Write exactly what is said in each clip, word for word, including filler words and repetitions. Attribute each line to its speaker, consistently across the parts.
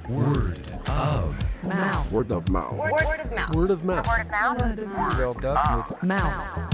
Speaker 1: Word of
Speaker 2: mouth.
Speaker 3: Word of mouth.
Speaker 2: Word, word of mouth.
Speaker 1: Word of mouth.
Speaker 2: Word of mouth.
Speaker 1: Word of
Speaker 2: Mouth.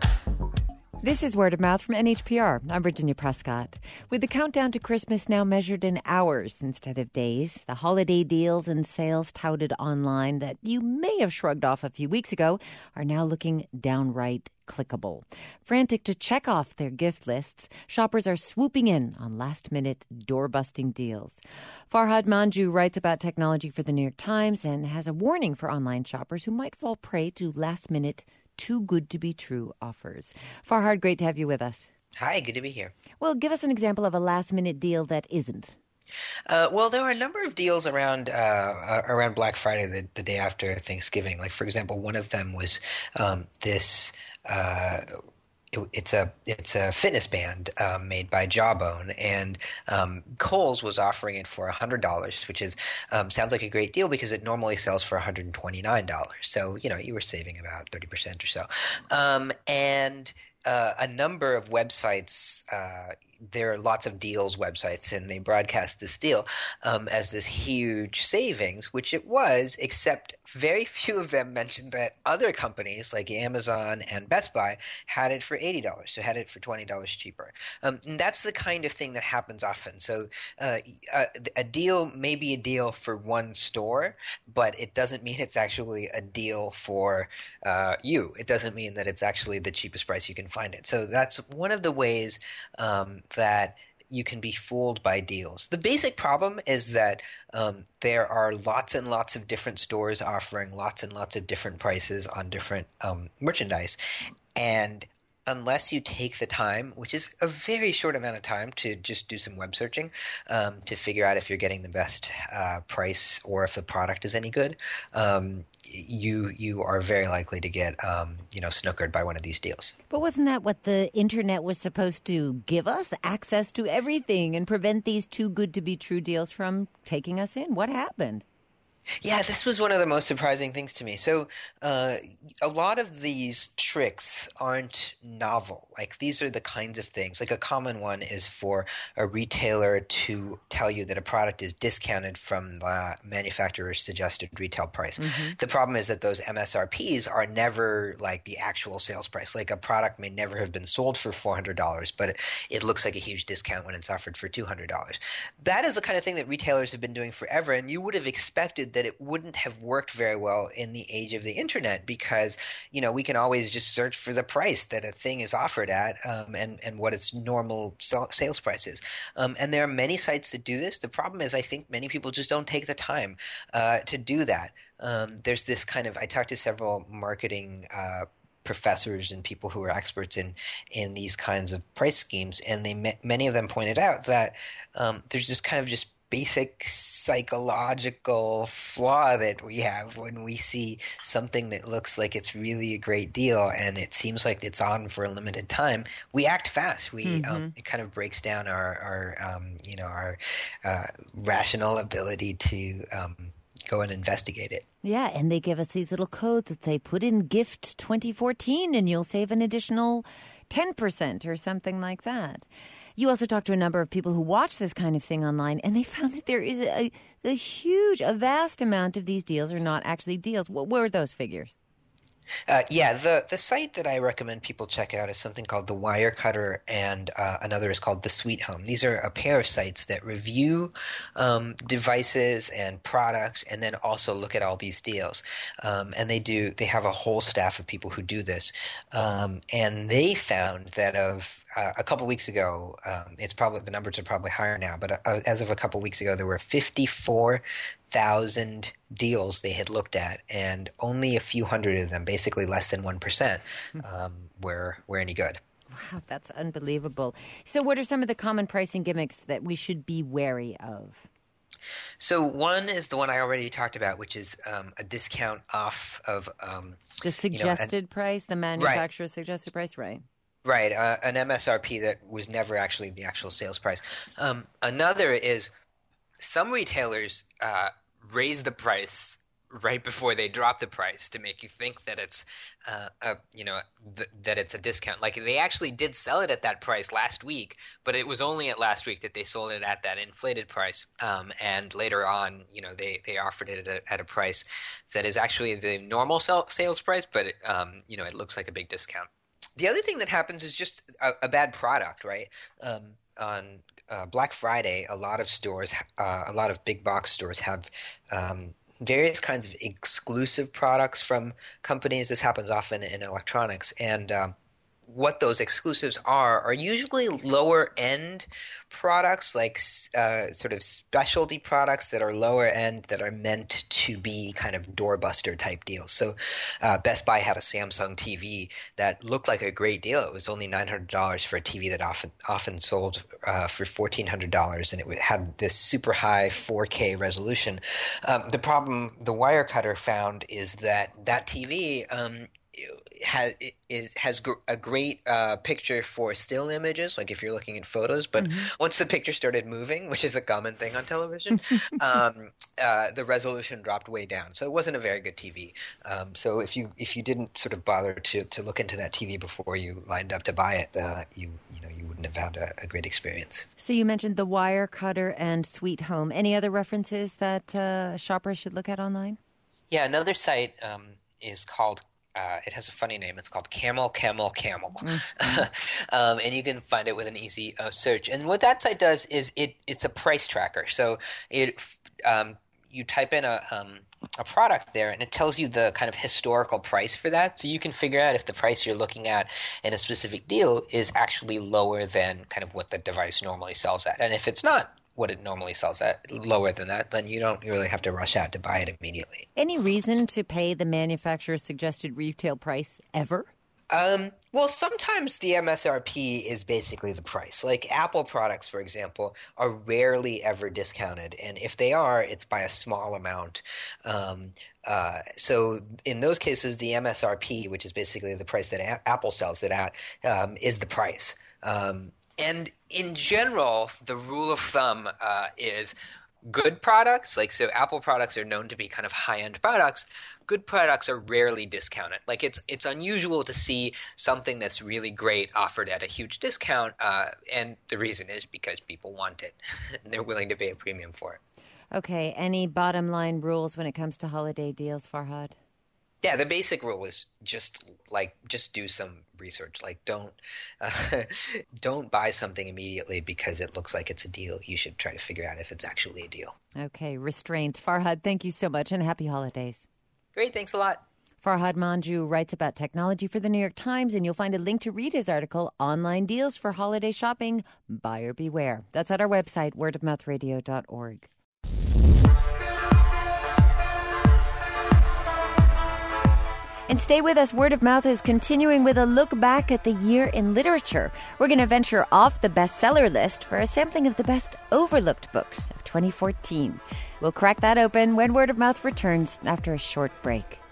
Speaker 4: This is Word of Mouth from N H P R. I'm Virginia Prescott. With the countdown to Christmas now measured in hours instead of days, the holiday deals and sales touted online that you may have shrugged off a few weeks ago are now looking downright clickable. Frantic to check off their gift lists, shoppers are swooping in on last-minute, door-busting deals. Farhad Manjoo writes about technology for the New York Times and has a warning for online shoppers who might fall prey to last-minute, too-good-to-be-true offers. Farhad, great to have you with us.
Speaker 5: Hi, good to be here.
Speaker 4: Well, give us an example of a last-minute deal that isn't.
Speaker 5: Uh, well, there were a number of deals around uh, uh, around Black Friday, the, the day after Thanksgiving. Like, for example, one of them was um, this. Uh, it, it's a it's a fitness band um, made by Jawbone, and um, Kohl's was offering it for a hundred dollars, which is um, sounds like a great deal because it normally sells for one hundred and twenty nine dollars. So you know you were saving about thirty percent or so, um, and. Uh, a number of websites, uh, there are lots of deals websites, and they broadcast this deal um, as this huge savings, which it was, except very few of them mentioned that other companies like Amazon and Best Buy had it for eighty dollars, so had it for twenty dollars cheaper. Um, and that's the kind of thing that happens often. So uh, a, a deal may be a deal for one store, but it doesn't mean it's actually a deal for uh, you. It doesn't mean that it's actually the cheapest price you can find it. So that's one of the ways um, that you can be fooled by deals. The basic problem is that um, there are lots and lots of different stores offering lots and lots of different prices on different um, merchandise. And unless you take the time, which is a very short amount of time, to just do some web searching um, to figure out if you're getting the best uh, price or if the product is any good, um, you you are very likely to get um, you know snookered by one of these deals.
Speaker 4: But wasn't that what the internet was supposed to give us? Access to everything and prevent these too good to be true deals from taking us in? What happened?
Speaker 5: Yeah, this was one of the most surprising things to me. So uh, a lot of these tricks aren't novel. Like, these are the kinds of things. Like, a common one is for a retailer to tell you that a product is discounted from the manufacturer's suggested retail price. Mm-hmm. The problem is that those M S R Ps are never like the actual sales price. Like, a product may never have been sold for four hundred dollars, but it, it looks like a huge discount when it's offered for two hundred dollars. That is the kind of thing that retailers have been doing forever, and you would have expected that that it wouldn't have worked very well in the age of the internet because, you know, we can always just search for the price that a thing is offered at um, and, and what its normal sales price is. Um, and there are many sites that do this. The problem is I think many people just don't take the time uh, to do that. Um, there's this kind of – I talked to several marketing uh professors and people who are experts in in these kinds of price schemes, and they many of them pointed out that um, there's this kind of just basic psychological flaw that we have when we see something that looks like it's really a great deal and it seems like it's on for a limited time. We act fast. We mm-hmm. um, it kind of breaks down our our um, you know our uh, rational ability to um, go and investigate it.
Speaker 4: Yeah, and they give us these little codes that say, put in gift twenty fourteen and you'll save an additional ten percent or something like that. You also talked to a number of people who watch this kind of thing online, and they found that there is a, a huge, a vast amount of these deals are not actually deals. What were those figures?
Speaker 5: Uh, yeah, the, the site that I recommend people check out is something called The Wirecutter, and uh, another is called The Sweet Home. These are a pair of sites that review um, devices and products, and then also look at all these deals. Um, and they do they have a whole staff of people who do this, um, and they found that of uh, a couple weeks ago, um, it's probably the numbers are probably higher now, but uh, as of a couple weeks ago, there were fifty-four thousand deals they had looked at, and only a few hundred of them, basically less than one percent, um, were were any good.
Speaker 4: Wow, that's unbelievable. So what are some of the common pricing gimmicks that we should be wary of?
Speaker 5: So one is the one I already talked about, which is um, a discount off of um,
Speaker 4: the suggested you know, an, price, the manufacturer's
Speaker 5: right.
Speaker 4: suggested price, right?
Speaker 5: Right, uh, an M S R P that was never actually the actual sales price. Um, another is some retailers uh, raise the price
Speaker 2: right before they drop the price to make you think that it's uh, a you know th- that it's a discount. Like they actually did sell it at that price last week, but it was only at last week that they sold it at that inflated price. Um, and later on, you know, they they offered it at a, at a price that is actually the normal sell- sales price, but it, um, you know, it looks like a big discount. The other thing that happens is just a, a bad product, right? Um, on uh, Black Friday, a lot of stores, uh, a lot of big box stores have um, various kinds of exclusive products from companies. This happens often in electronics. And um, what those exclusives are are usually lower end products, like uh, sort of specialty products that are lower end that are meant to be kind of doorbuster type deals. So uh, Best Buy had a Samsung T V that looked like a great deal. It was only nine hundred dollars for a T V that often often sold uh, for fourteen hundred dollars, and it had this super high four K resolution. Um, the problem the Wirecutter found is that that T V um, has is has a great uh, picture for still images, like if you're looking at photos. But mm-hmm. once the picture started moving, which is a common thing on television, um, uh, the resolution dropped way down. So it wasn't a very good T V. Um, so if you if you didn't sort of bother to, to look into that T V before you lined up to buy it, uh, you you know you wouldn't have had a, a great experience.
Speaker 4: So you mentioned the Wirecutter and Sweet Home. Any other references that uh, shoppers should look at online?
Speaker 2: Yeah, another site um, is called. Uh, it has a funny name. It's called Camel, Camel, Camel. Mm-hmm. um, and you can find it with an easy uh, search. And what that site does is it it's a price tracker. So it um, you type in a um, a product there, and it tells you the kind of historical price for that. So you can figure out if the price you're looking at in a specific deal is actually lower than kind of what the device normally sells at. And if it's not what it normally sells at, lower than that, then you don't really have to rush out to buy it immediately.
Speaker 4: Any reason to pay the manufacturer's suggested retail price ever?
Speaker 5: Um, well, sometimes the M S R P is basically the price. Like Apple products, for example, are rarely ever discounted. And if they are, it's by a small amount. Um, uh, so in those cases, the M S R P, which is basically the price that a- Apple sells it at, um, is the price. Um, and in general, the rule of thumb uh, is good products, like so Apple products are known to be kind of high-end products. Good products are rarely discounted. Like it's it's unusual to see something that's really great offered at a huge discount, uh, and the reason is because people want it and they're willing to pay a premium for it.
Speaker 4: Okay, any bottom line rules when it comes to holiday deals, Farhad?
Speaker 5: Yeah, the basic rule is just like just do some research. Like don't uh, don't buy something immediately because it looks like it's a deal. You should try to figure out if it's actually a deal.
Speaker 4: Okay, restraint. Farhad, thank you so much and happy holidays.
Speaker 5: Great, thanks a lot.
Speaker 4: Farhad Manjoo writes about technology for the New York Times, and you'll find a link to read his article, Online Deals for Holiday Shopping, Buyer Beware. That's at our website, word of mouth radio dot org. And stay with us. Word of Mouth is continuing with a look back at the year in literature. We're going to venture off the bestseller list for a sampling of the best overlooked books of twenty fourteen. We'll crack that open when Word of Mouth returns after a short break.